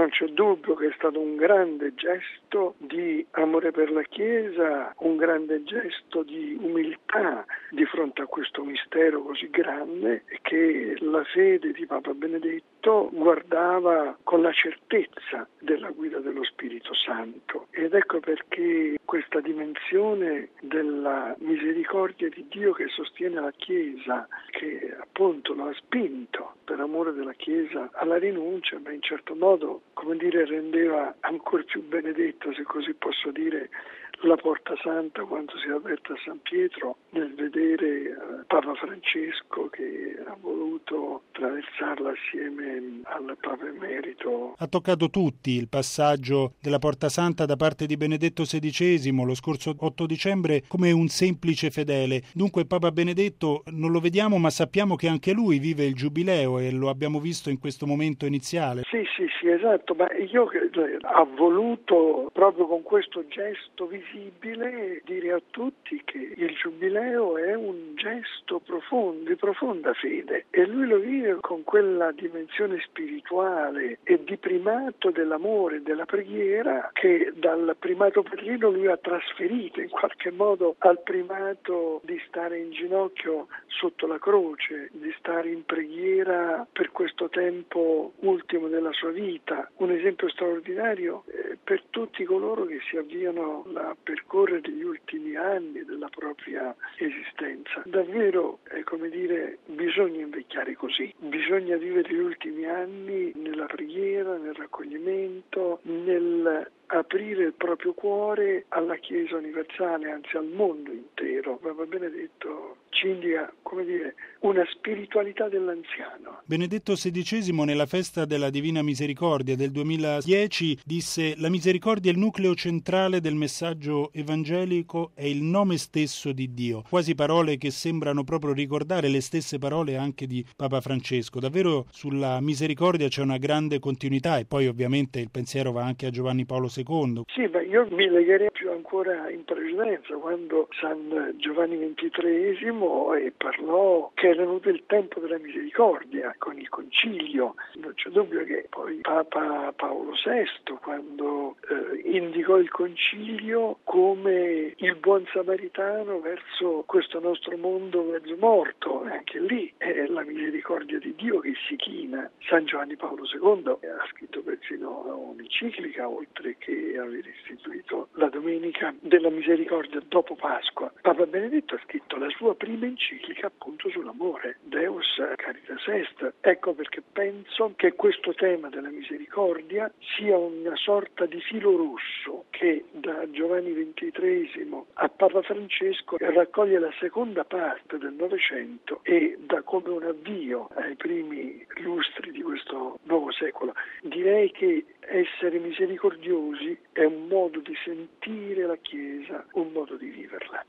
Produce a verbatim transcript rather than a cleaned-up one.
Non c'è dubbio che è stato un grande gesto di amore per la Chiesa, un grande gesto di umiltà di fronte a questo mistero così grande che la fede di Papa Benedetto guardava con la certezza della guida dello Spirito Santo. Ed ecco perché questa dimensione della misericordia di Dio che sostiene la Chiesa, che appunto lo ha spinto per amore della Chiesa alla rinuncia, ma in certo modo, come dire, rendeva ancora più benedetto, se così posso dire, la Porta Santa quando si è aperta a San Pietro nel vedere Papa Francesco che ha voluto attraversarla assieme al Papa Emerito. Ha toccato tutti il passaggio della Porta Santa da parte di Benedetto sedicesimo lo scorso otto dicembre come un semplice fedele. Dunque Papa Benedetto non lo vediamo, ma sappiamo che anche lui vive il Giubileo e lo abbiamo visto in questo momento iniziale. Sì, sì, sì, esatto, ma io ha voluto proprio con questo gesto visibile dire a tutti che il Giubileo è un gesto profondo, di profonda fede, e lui lo vive con quella dimensione spirituale e di primato dell'amore, della preghiera, che dal primato petrino lui ha trasferito in qualche modo al primato di stare in ginocchio sotto la croce, di stare in preghiera per questo tempo ultimo della sua vita. Un esempio straordinario eh, per tutti coloro che si avviano a percorrere gli ultimi anni della propria esistenza. Davvero, è come dire, bisogna invecchiare così, bisogna vivere gli ultimi anni nella preghiera, nel raccoglimento, nel aprire il proprio cuore alla Chiesa universale, anzi al mondo intero. Papa Benedetto ci indica, come dire, una spiritualità dell'anziano. Benedetto sedicesimo nella festa della Divina Misericordia del duemiladieci disse: la misericordia è il nucleo centrale del messaggio evangelico, è il nome stesso di Dio. Quasi parole che sembrano proprio ricordare le stesse parole anche di Papa Francesco. Davvero sulla misericordia c'è una grande continuità, e poi ovviamente il pensiero va anche a Giovanni Paolo secondo. Sì, ma io mi legherei più ancora in precedenza, quando San Giovanni ventitreesimo parlò che era venuto il tempo della misericordia con il concilio. Non c'è dubbio che poi Papa Paolo sesto, quando eh, indicò il concilio come il buon samaritano verso questo nostro mondo mezzo morto, anche lì è la misericordia di Dio che si china. San Giovanni Paolo secondo ha scritto persino un'enciclica, oltre che aver istituito la Domenica della Misericordia dopo Pasqua. Papa Benedetto ha scritto la sua prima enciclica appunto sull'amore, Deus Caritas Est. Ecco perché penso che questo tema della misericordia sia una sorta di filo rosso che da Giovanni ventitreesimo a Papa Francesco raccoglie la seconda parte del Novecento e dà come un avvio ai primi lustri di questo nuovo secolo. Direi che essere misericordiosi è un modo di sentire la Chiesa, un modo di viverla.